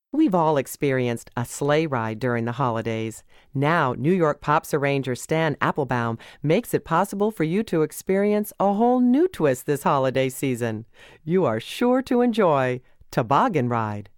We've all experienced a sleigh ride during the holidays. Now, New York Pops arranger Stan Applebaum makes it possible for you to experience a whole new twist this holiday season. You are sure to enjoy Toboggan Ride.